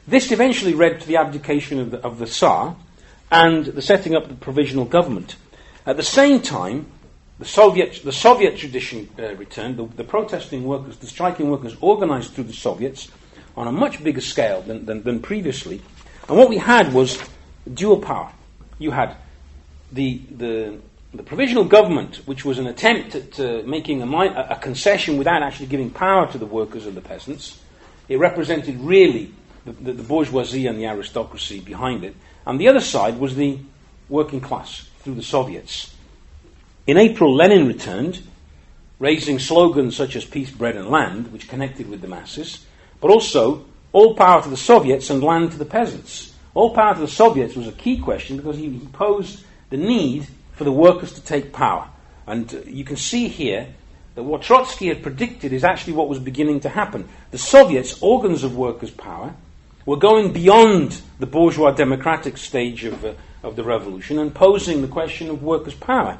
This eventually led to the abdication of the Tsar and the setting up of the provisional government. At the same time, the Soviet tradition returned. The protesting workers, the striking workers, organized through the Soviets on a much bigger scale than previously. And what we had was dual power. You had the provisional government, which was an attempt at making a concession without actually giving power to the workers and the peasants. It represented really the bourgeoisie and the aristocracy behind it. And the other side was the working class through the Soviets. In April, Lenin returned, raising slogans such as peace, bread and land, which connected with the masses, but also all power to the Soviets and land to the peasants. All power to the Soviets was a key question because he posed the need for the workers to take power. And you can see here that what Trotsky had predicted is actually what was beginning to happen. The Soviets, organs of workers' power, were going beyond the bourgeois democratic stage of the revolution and posing the question of workers' power.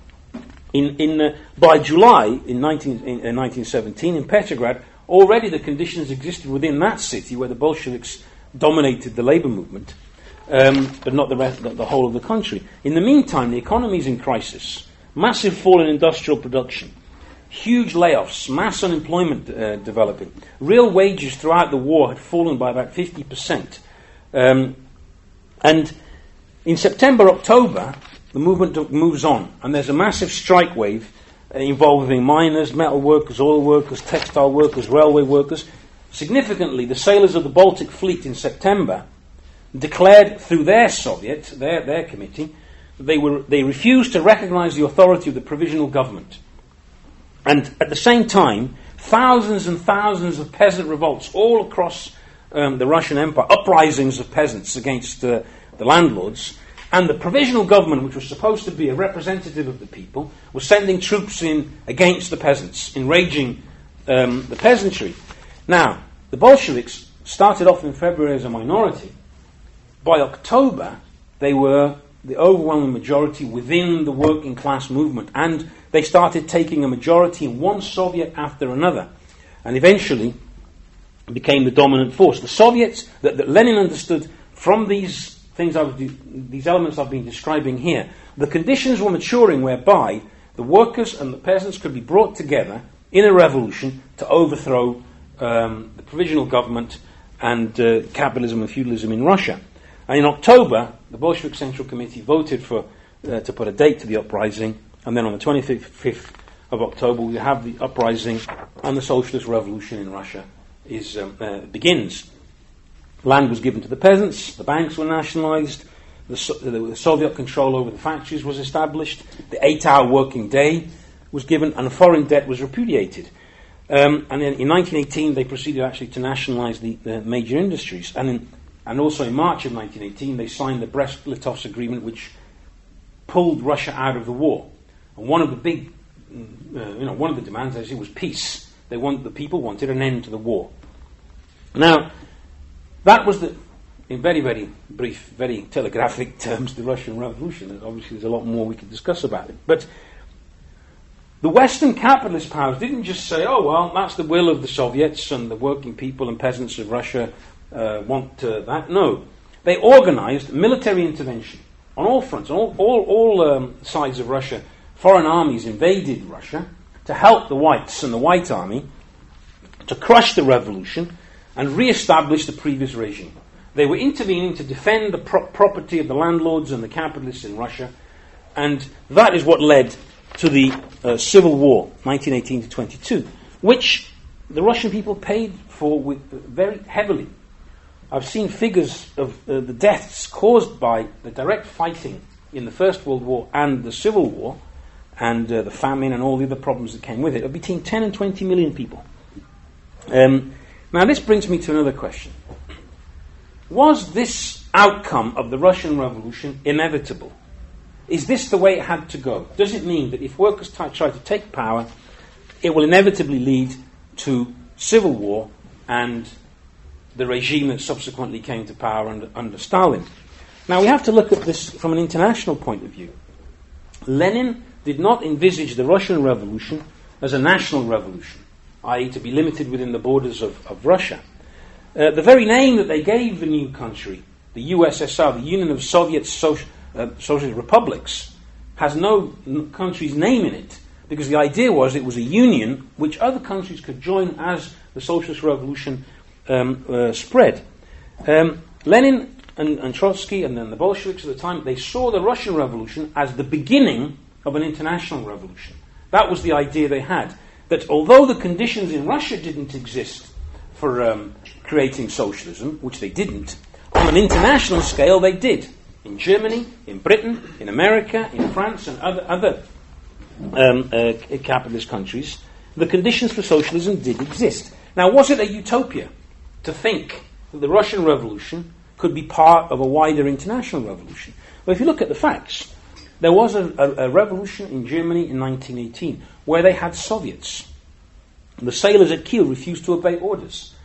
By July in 1917 in Petrograd, already the conditions existed within that city where the Bolsheviks dominated the labor movement, but not the whole of the country. In the meantime, the economy is in crisis. Massive fall in industrial production, huge layoffs, mass unemployment developing. Real wages throughout the war had fallen by about 50%. And in September, October, the movement moves on, and there's a massive strike wave involving miners, metal workers, oil workers, textile workers, railway workers. Significantly, the sailors of the Baltic Fleet in September declared through their Soviet, their committee, that they refused to recognize the authority of the provisional government. And at the same time, thousands and thousands of peasant revolts all across the Russian Empire, uprisings of peasants against the landlords. And the provisional government, which was supposed to be a representative of the people, was sending troops in against the peasants, enraging the peasantry. Now, the Bolsheviks started off in February as a minority. By October, they were the overwhelming majority within the working class movement, and they started taking a majority in one Soviet after another, and eventually became the dominant force. The Soviets, that Lenin understood from these elements I've been describing here, the conditions were maturing whereby the workers and the peasants could be brought together in a revolution to overthrow the provisional government and capitalism and feudalism in Russia. And in October, the Bolshevik Central Committee voted to put a date to the uprising, and then on the 25th of October we have the uprising and the socialist revolution in Russia begins. Land was given to the peasants, the banks were nationalized, the Soviet control over the factories was established, the 8-hour working day was given, and foreign debt was repudiated. And then in 1918 they proceeded actually to nationalize the major industries. And also in March of 1918 they signed the Brest-Litovsk Agreement, which pulled Russia out of the war. And one of the big, one of the demands, as it was peace. The people wanted an end to the war. Now, that was in very, very brief, very telegraphic terms, the Russian Revolution. And obviously there's a lot more we could discuss about it. But the Western capitalist powers didn't just say, oh, well, that's the will of the Soviets and the working people and peasants of Russia want that. No. They organized military intervention on all fronts, on all sides of Russia. Foreign armies invaded Russia to help the whites and the White Army to crush the revolution and re-establish the previous regime. They were intervening to defend the property of the landlords and the capitalists in Russia, and that is what led to the Civil War, 1918 to 22, which the Russian people paid for very heavily. I've seen figures of the deaths caused by the direct fighting in the First World War and the Civil War, and the famine and all the other problems that came with it, of between 10 and 20 million people. Now this brings me to another question. Was this outcome of the Russian Revolution inevitable? Is this the way it had to go? Does it mean that if workers try to take power, it will inevitably lead to civil war and the regime that subsequently came to power under Stalin? Now we have to look at this from an international point of view. Lenin did not envisage the Russian Revolution as a national revolution, i.e. to be limited within the borders of Russia. The very name that they gave the new country, the USSR, the Union of Soviet Socialist Republics, has no country's name in it, because the idea was it was a union which other countries could join as the socialist revolution spread. Lenin and Trotsky and then the Bolsheviks at the time, they saw the Russian Revolution as the beginning of an international revolution. That was the idea they had, that although the conditions in Russia didn't exist for creating socialism, which they didn't, on an international scale they did. In Germany, in Britain, in America, in France and other capitalist countries, the conditions for socialism did exist. Now, was it a utopia to think that the Russian Revolution could be part of a wider international revolution? Well, if you look at the facts, there was a revolution in Germany in 1918 where they had Soviets. The sailors at Kiel refused to obey orders.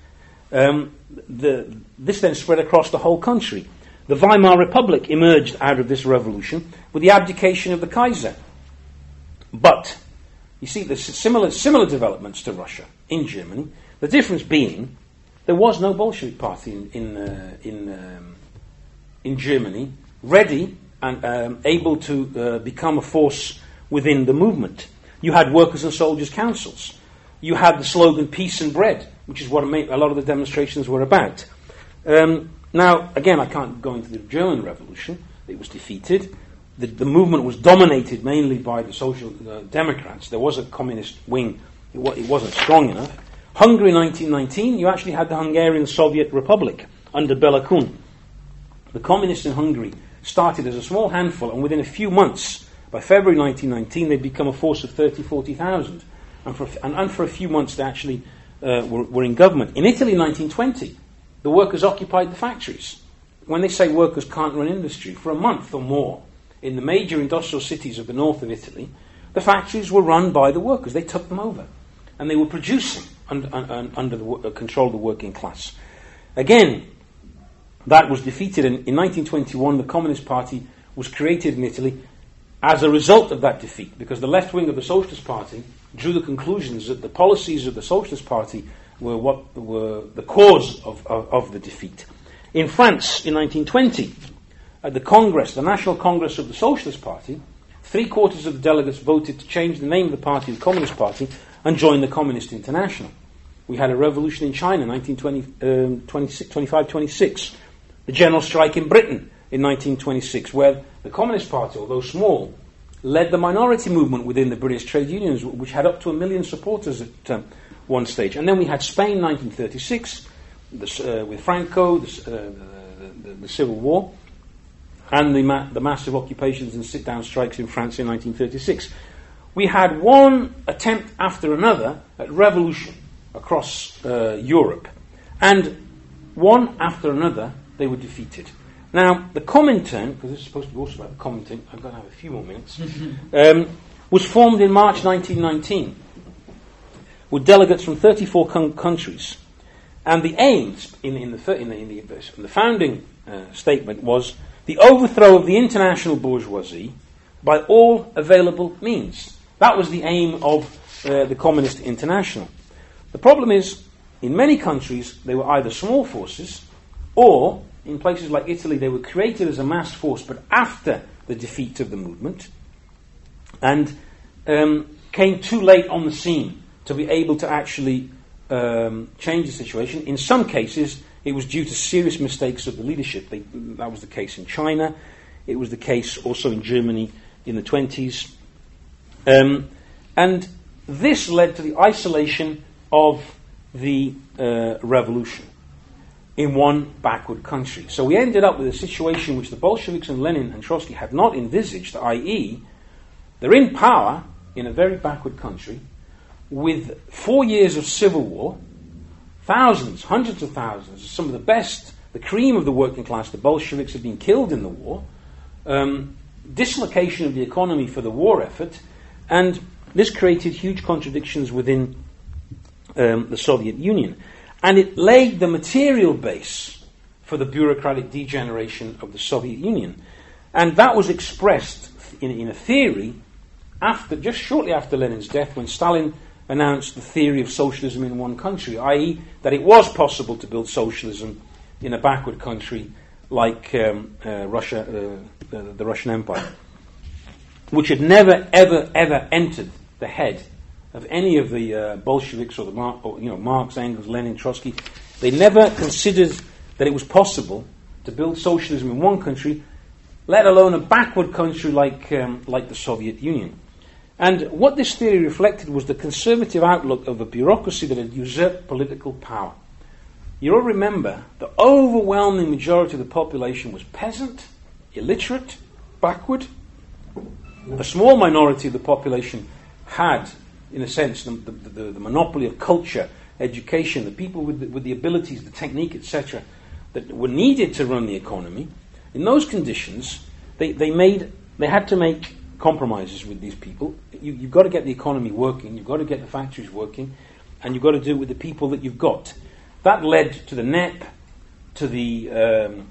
This then spread across the whole country. The Weimar Republic emerged out of this revolution with the abdication of the Kaiser. But, you see, there's similar developments to Russia in Germany. The difference being, there was no Bolshevik party in Germany ready and able to become a force within the movement. You had workers' and soldiers' councils. You had the slogan "Peace and Bread," which is what a lot of the demonstrations were about. Now, again, I can't go into the German Revolution. It was defeated. The movement was dominated mainly by the Social Democrats. There was a communist wing. It wasn't strong enough. Hungary, 1919, you actually had the Hungarian Soviet Republic under Bela Kun. The communists in Hungary started as a small handful, and within a few months, by February 1919, they'd become a force of 40,000. And for a few months, they actually were in government. In Italy, 1920, the workers occupied the factories. When they say workers can't run industry, for a month or more, in the major industrial cities of the north of Italy, the factories were run by the workers. They took them over. And they were producing under the control of the working class. Again, that was defeated. And in 1921, the Communist Party was created in Italy as a result of that defeat, because the left wing of the Socialist Party drew the conclusions that the policies of the Socialist Party were what were the cause of the defeat. In France, in 1920, at the Congress, the National Congress of the Socialist Party, 3/4 of the delegates voted to change the name of the party to the Communist Party and join the Communist International. We had a revolution in China, 1925-26. The general strike in Britain in 1926, where the Communist Party, although small, led the minority movement within the British trade unions, which had up to 1 million supporters at one stage. And then we had Spain, 1936, with Franco, the Civil War, and the massive occupations and sit-down strikes in France in 1936. We had one attempt after another at revolution across Europe, and one after another they were defeated. Now, the Comintern, because this is supposed to be also about the Comintern, I've got to have a few more minutes, was formed in March 1919 with delegates from 34 countries. And the aims in the founding statement was the overthrow of the international bourgeoisie by all available means. That was the aim of the Communist International. The problem is, in many countries, they were either small forces, or in places like Italy, they were created as a mass force, but after the defeat of the movement, and came too late on the scene to be able to actually change the situation. In some cases, it was due to serious mistakes of the leadership. That was the case in China. It was the case also in Germany in the 1920s. And this led to the isolation of the revolution in one backward country. So we ended up with a situation which the Bolsheviks and Lenin and Trotsky had not envisaged, i.e., they're in power in a very backward country with 4 years of civil war, thousands, hundreds of thousands, some of the best, the cream of the working class, the Bolsheviks have been killed in the war, dislocation of the economy for the war effort, and this created huge contradictions within the Soviet Union. And it laid the material base for the bureaucratic degeneration of the Soviet Union. And that was expressed in a theory just shortly after Lenin's death, when Stalin announced the theory of socialism in one country, i.e. that it was possible to build socialism in a backward country like Russia, the Russian Empire, which had never, ever, ever entered the head of any of the Bolsheviks or Marx, Engels, Lenin, Trotsky. They never considered that it was possible to build socialism in one country, let alone a backward country like the Soviet Union. And what this theory reflected was the conservative outlook of a bureaucracy that had usurped political power. You all remember the overwhelming majority of the population was peasant, illiterate, backward. A small minority of the population had, in a sense, the monopoly of culture, education, the people with the abilities, the technique, etc., that were needed to run the economy. In those conditions, they had to make compromises with these people. You've got to get the economy working, you've got to get the factories working, and you've got to do it with the people that you've got. That led to the NEP, to the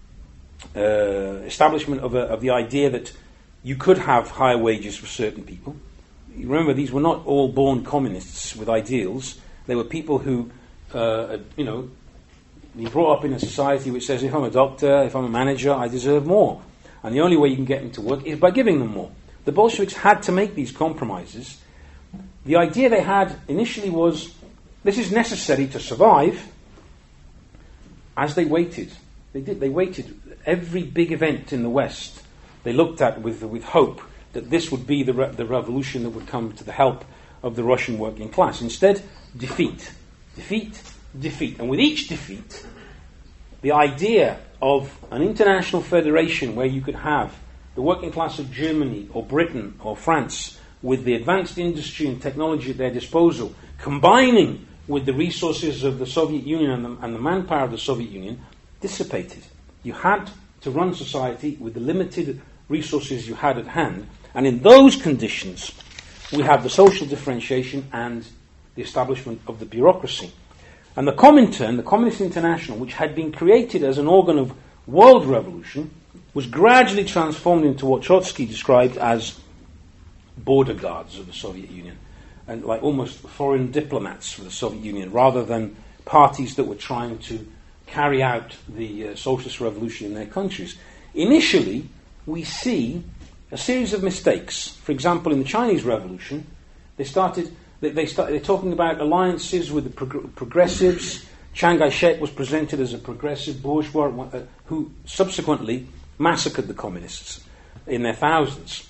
establishment of the idea that you could have higher wages for certain people. You remember, these were not all born communists with ideals. They were people who, been brought up in a society which says, if I'm a doctor, if I'm a manager, I deserve more. And the only way you can get them to work is by giving them more. The Bolsheviks had to make these compromises. The idea they had initially was, this is necessary to survive. As they waited, they waited. Every big event in the West, they looked at with hope that this would be the revolution that would come to the help of the Russian working class. Instead, defeat. And with each defeat, the idea of an international federation where you could have the working class of Germany or Britain or France with the advanced industry and technology at their disposal, combining with the resources of the Soviet Union and the manpower of the Soviet Union, dissipated. You had to run society with the limited resources you had at hand, and in those conditions we have the social differentiation and the establishment of the bureaucracy. And the Comintern, the Communist International, which had been created as an organ of world revolution, was gradually transformed into what Trotsky described as border guards of the Soviet Union, and like almost foreign diplomats for the Soviet Union, rather than parties that were trying to carry out the socialist revolution in their countries. Initially, we see a series of mistakes. For example, in the Chinese Revolution, they're talking about alliances with the progressives. Chiang Kai-shek was presented as a progressive bourgeois who subsequently massacred the communists in their thousands.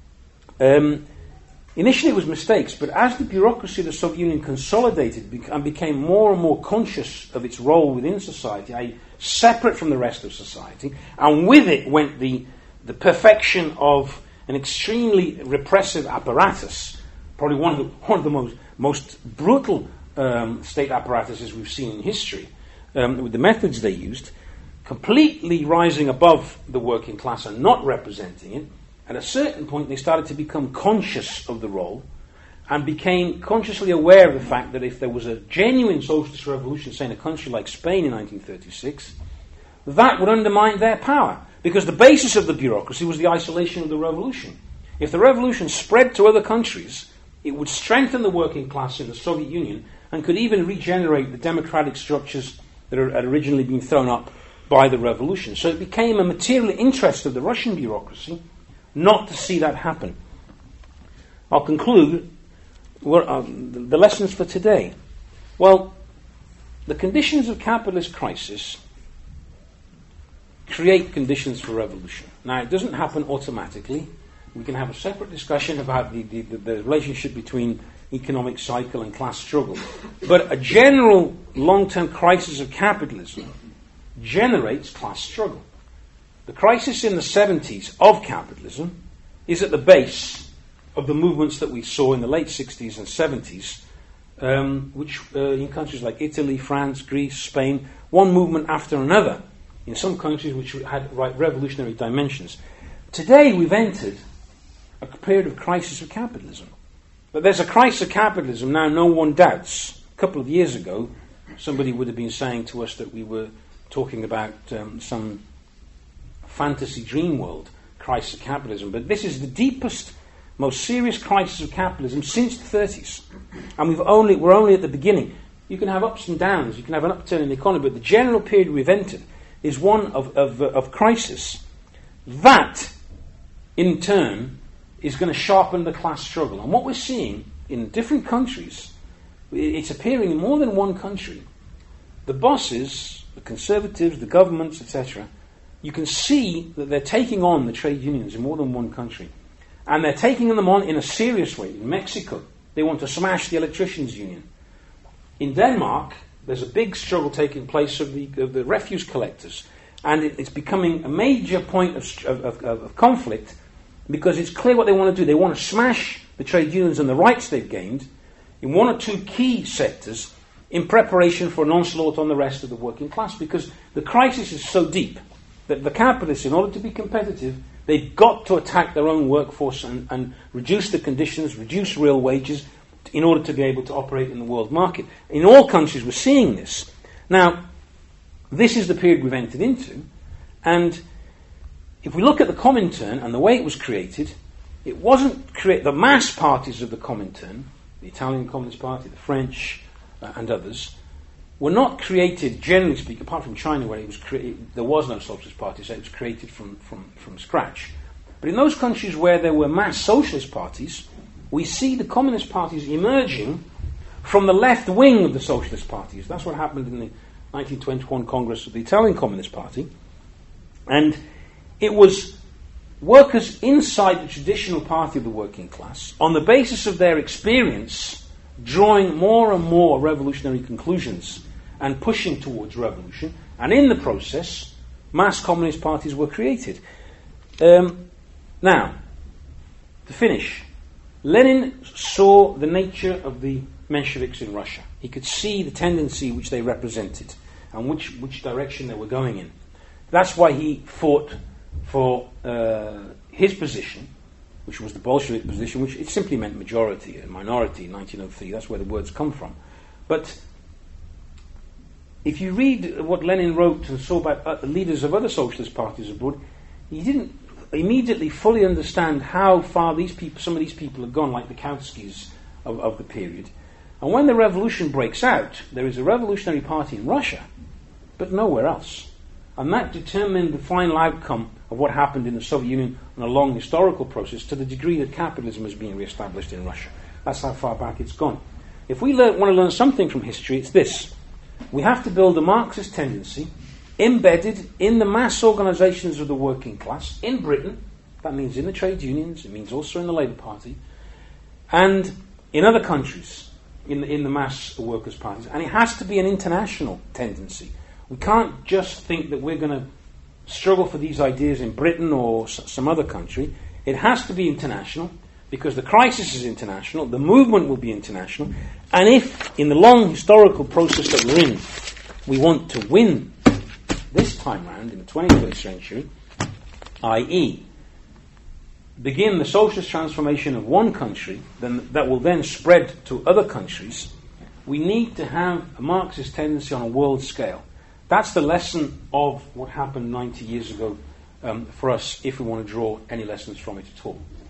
Initially it was mistakes, but as the bureaucracy of the Soviet Union consolidated and became more and more conscious of its role within society, i.e. separate from the rest of society, and with it went the perfection of an extremely repressive apparatus, probably one of the most brutal state apparatuses we've seen in history, with the methods they used, completely rising above the working class and not representing it. At a certain point, they started to become conscious of the role and became consciously aware of the fact that if there was a genuine socialist revolution, say in a country like Spain in 1936, that would undermine their power, because the basis of the bureaucracy was the isolation of the revolution. If the revolution spread to other countries, it would strengthen the working class in the Soviet Union and could even regenerate the democratic structures that had originally been thrown up by the revolution. So it became a material interest of the Russian bureaucracy not to see that happen. I'll conclude the lessons for today. Well, the conditions of capitalist crisis create conditions for revolution. Now, it doesn't happen automatically. We can have a separate discussion about the relationship between economic cycle and class struggle. But a general long-term crisis of capitalism generates class struggle. The crisis in the 70s of capitalism is at the base of the movements that we saw in the late 60s and 70s, which in countries like Italy, France, Greece, Spain, one movement after another, in some countries which had revolutionary dimensions. Today we've entered a period of crisis of capitalism. But there's a crisis of capitalism now no one doubts. A couple of years ago, somebody would have been saying to us that we were talking about some fantasy dream world crisis of capitalism. But this is the deepest most serious crisis of capitalism since the 30s. And we're only at the beginning. You can have ups and downs, you can have an upturn in the economy, but the general period we've entered is one of crisis. That, in turn, is going to sharpen the class struggle. And what we're seeing in different countries, it's appearing in more than one country. The bosses, the conservatives, the governments, etc., you can see that they're taking on the trade unions in more than one country. And they're taking them on in a serious way. In Mexico, they want to smash the electricians' union. In Denmark, there's a big struggle taking place of the refuse collectors. And it's becoming a major point of conflict because it's clear what they want to do. They want to smash the trade unions and the rights they've gained in one or two key sectors in preparation for an onslaught on the rest of the working class, because the crisis is so deep that the capitalists, in order to be competitive, they've got to attack their own workforce and reduce the conditions, reduce real wages, in order to be able to operate in the world market. In all countries we're seeing this. Now, this is the period we've entered into, and if we look at the Comintern and the way it was created, it wasn't the mass parties of the Comintern, the Italian Communist Party, the French, and others, were not created, generally speaking, apart from China, where it was there was no socialist party, so it was created from scratch. But in those countries where there were mass socialist parties, we see the communist parties emerging from the left wing of the socialist parties. That's what happened in the 1921 Congress of the Italian Communist Party. And it was workers inside the traditional party of the working class, on the basis of their experience, drawing more and more revolutionary conclusions and pushing towards revolution, and in the process, mass communist parties were created. Now, to finish, Lenin saw the nature of the Mensheviks in Russia. He could see the tendency which they represented and which direction they were going in. That's why he fought for his position, which was the Bolshevik position, which it simply meant majority, a minority in 1903. That's where the words come from. But if you read what Lenin wrote and saw about the leaders of other socialist parties abroad, he didn't immediately fully understand how far some of these people had gone, like the Kautskys of the period. And when the revolution breaks out, there is a revolutionary party in Russia, but nowhere else. And that determined the final outcome of what happened in the Soviet Union on a long historical process, to the degree that capitalism is being re-established in Russia. That's how far back it's gone. If we want to learn something from history, it's this. We have to build a Marxist tendency embedded in the mass organisations of the working class in Britain. That means in the trade unions, it means also in the Labour Party, and in other countries, in the mass workers' parties. And it has to be an international tendency. We can't just think that we're going to struggle for these ideas in Britain or some other country. It has to be international, because the crisis is international, the movement will be international, and if, in the long historical process that we're in, we want to win this time round in the 21st century, i.e., begin the socialist transformation of one country that will then spread to other countries, we need to have a Marxist tendency on a world scale. That's the lesson of what happened 90 years ago for us, if we want to draw any lessons from it at all.